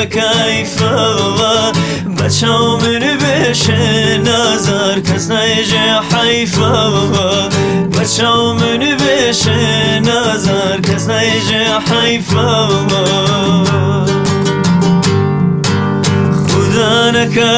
بكيفا بچاو من بشه نظر کس نیجه حیفا بچاو من بشه نظر کس نیجه حیفا خدا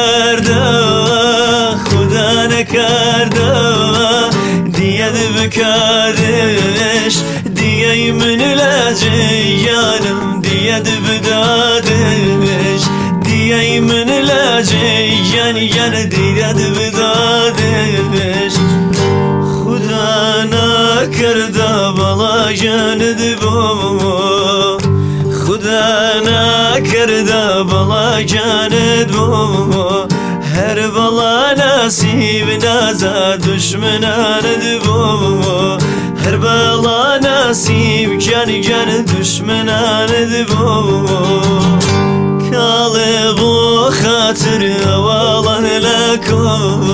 نکرده دید بکردش دیگه من لجیانم دید بدادش دیگه من لجیان دید بدادش خدا نکرده بلا جاند بو خدا نکرده بلا جاند بو هر بلا نصیب نزد دشمناند بو هر بلا نصیب جان دشمناند بو کاله بو خاطر والله لکو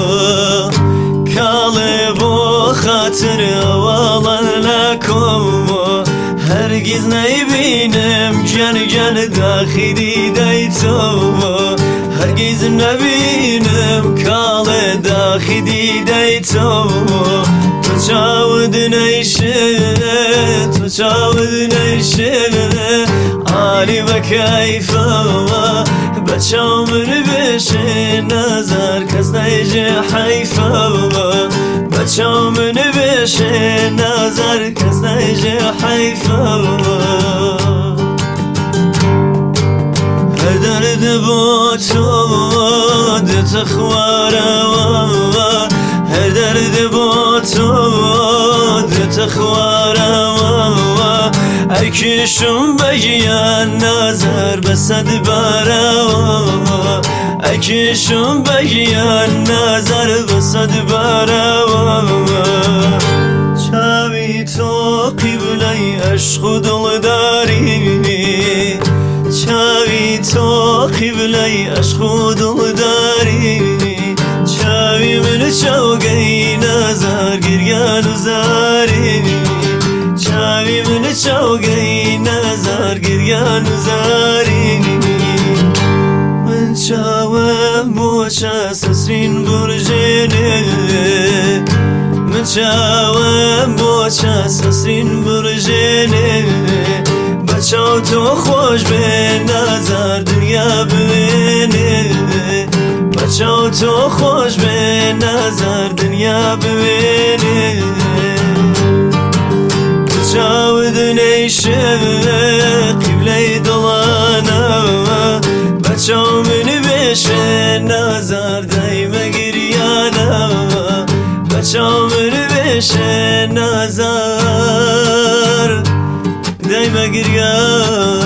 کاله بو خاطر والله لکو هرگز نبینم جان داخلی دیتو هرگز نبینم کاله داخلی دیتو تو چاود نیشه آلی بکیفا بچاو من بشه نظر کس نیجه حیفا بچاو من بشه نظر کس نیجه حیفا هر درد با تو دت خواره هر درد با تو دت خواره ای کشم بگیان نظر بسد باره ای کشم بگیان نظر بسد باره چاوی تو قبله عشق و دل داری چاوی تو قبله عشق و دل داری چاوی من چاوگی نظر گریان و زاری چاوی من چاوگی نظر گریان و زاری من چاوم بوچه سسرین برجنه من چاوم بوچه سسرین برجنه بچاو تو خوش به نظر دنیا ببینه بچاو تو خوش به نظر دنیا ببینه چاود نیشه قبله دلانه بچاو من بشه نظر دایما گریانه بچاو من بشه نظر دایما گریانه